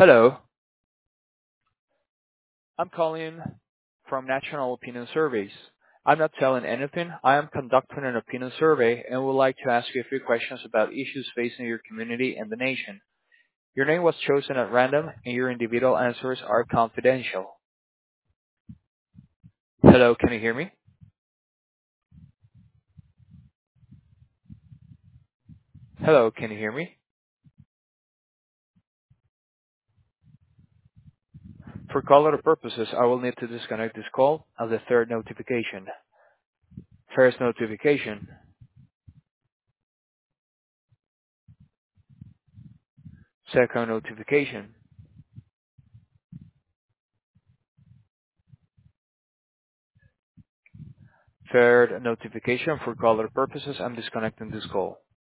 Hello, I'm calling from National Opinion Surveys. I'm not telling anything. I am conducting an opinion survey and would like to ask you a few questions about issues facing your community and the nation. Your name was chosen at random and your individual answers are confidential. Hello, can you hear me? Hello, can you hear me? For quality purposes, I will need to disconnect this call as a third notification. First notification, second notification, third notification. For quality purposes, I'm disconnecting this call.